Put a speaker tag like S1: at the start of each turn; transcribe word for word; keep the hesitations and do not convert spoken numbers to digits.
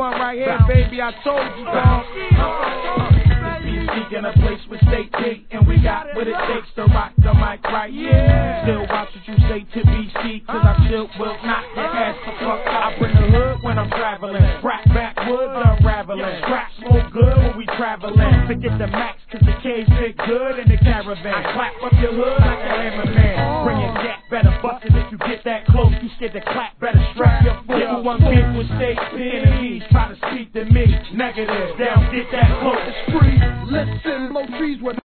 S1: one right here, baby. I told you, dog.
S2: In a place with state T, and we got what it takes to rock the mic right. Yeah. Still watch what you say to B C, cause I still will knock your ass the fuck out. I bring the hood when I'm traveling, rap backwoods unraveling, scrap smoke good when we traveling. Forget the max, cause the K's fit good in the caravan. I clap up your hood like a hammer man. Bring your gat, better bust it if you get that close. You scared to clap, better strap your foot. If one big with state enemies try to speak to me, negative, they don't get that close.
S1: It's free. Listen, low trees with